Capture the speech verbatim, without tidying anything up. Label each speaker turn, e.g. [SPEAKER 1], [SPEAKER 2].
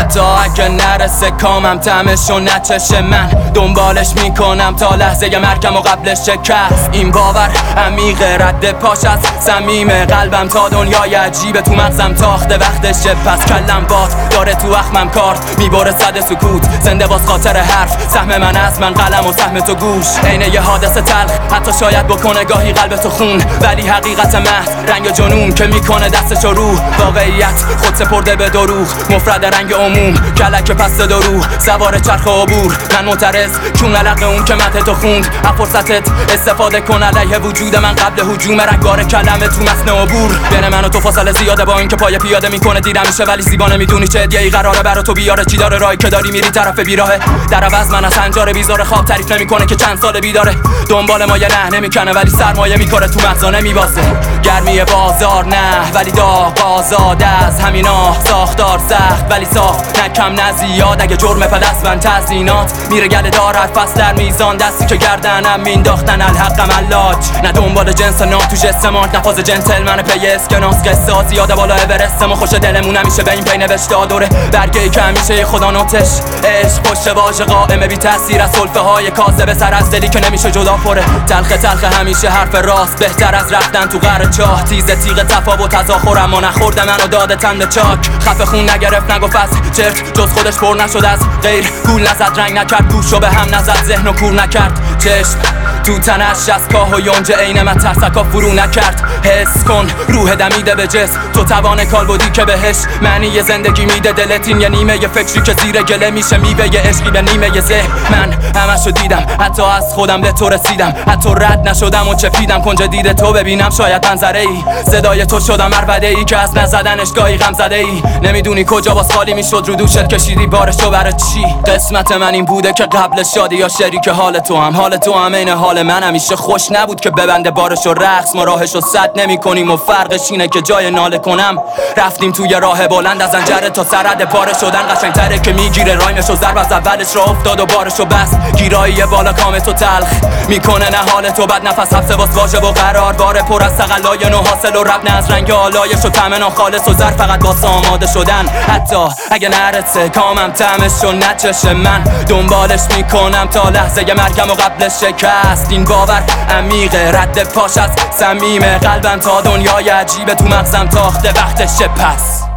[SPEAKER 1] حتی اگه نرسه کامم تمش و نچش من دنبالش میکنم تا لحظه مرگم و قبلش شکست. این باور عمیقه رد پاش از صمیم قلبم تا دنیای عجیبه تو مغزم تاخته وقتشه. پس کلم باد داره تو اخمم کارت میبره صد سکوت زنده باز خاطر حرف سهم من از من قلم و سهم تو گوش عین یه حادثه تلخ حتی شاید بکنه گاهی قلب تو خون ولی حقیقت محض رنگ جنون که میکنه دستشو رو واقعیت خود سپرده به دروغ مفرد رنگ عموم کلک پس درو سوار چرخ عبور من معترض چون علق اون که مته تو خوند از فرصتت استفاده کن علیه وجود من قبل هجوم رنگار کلمه تو متن عبور بین من و تو فاصله زیاده با اینکه پای پیاده میکنه دیرم میشه ولی زیبا نمیدونی چه هدیه‌ای قراره برا تو بیاره چی داره راهی که داری میری طرف بیراهه در عوض من از هنجار بیزار خواب تعریف نمیکنه که چند سال بیداره دنبال ما یه نه نمیکنه ولی سرمایه میکاره تو مغزا نمیبازه گرمی بازار نه ولی داغ آزاده از همینا ساختار سخت ولی ساخت نکم نه زیاد اگه جرم پدست من تزیینات میره گله دار هر فصل در میزان دستی که گردنم مینداختن الحقم علاج نه دنبال جنس نام تو جسمات نفاز جنتلمن پی اسکناس قصه زیاده بالا اورست ما خوش دلمون همیشه به این پی نوشته داره برگه که همیشه خدا نوتش عشق پشت واژه قائمه بی تاثیر از سلفه های کاذب سر از دلی که نمیشه جدا پره تلخ تلخ همیشه حرف راست بهتر از رفتن تو غر چاه تیزه تیغ تفاوت تزاخر اما نخورده منو داده تن چاک خفه خون نگرفت نگفت از چرت جز خودش پر نشد از غیر گول نزد رنگ نکرد گوشو به هم نزد ذهن و کور نکرد چشم تو تنش از کاه و یونج عین من ترسکا فرو نکرد حس کن روح دمیده به جسم تو توان کالبدی که بهش معنی زندگی میده دلت این یه نیمه یه فکری که زیر گله میشه میوه یه عشقی به نیمه یه ذهن من همشو دیدم حتی از خودم به تو رسیدم حتی رد نشدم و چپیدم کنج دید تو ببینم شاید منظره ای صدای تو شدم عربده ای که از نزدنش گاهی غم زده ای نمیدونی کجا باز خالی میشد رو دوشت کشیدی بارشو برای چی قسمت من این بوده که قبل شادی یا شریک حال تو هم حال تو هم این حال من همیشه خوش نبود که ببنده بارشو رقص ما راهشو سد نمی کنیم و فرقش اینه که جای ناله کنم رفتیم توی راه بلند از انجره تا سرد پاره شدن قشنگتره که میگیره راینشو ضرب از اولش را افتاد و بارشو بس گیرایی بالا کام تو تلخ میکنه نه حال تو بد نفس حبس باز واژه و قرار باره پر از تقلای نو حاصل و رب نه از رنگ آلایش و تمنا خالص و زر فقط واسه آماده شدن حتی اگه نرسه کامم تمش و نچش من دنبالش میکنم تا لحظه مرگم و قبلش شکست این باور عمیقه رد پاش از صمیم قلبم تا دنیای عجیبه تو مغزم تاخته وقتشه پس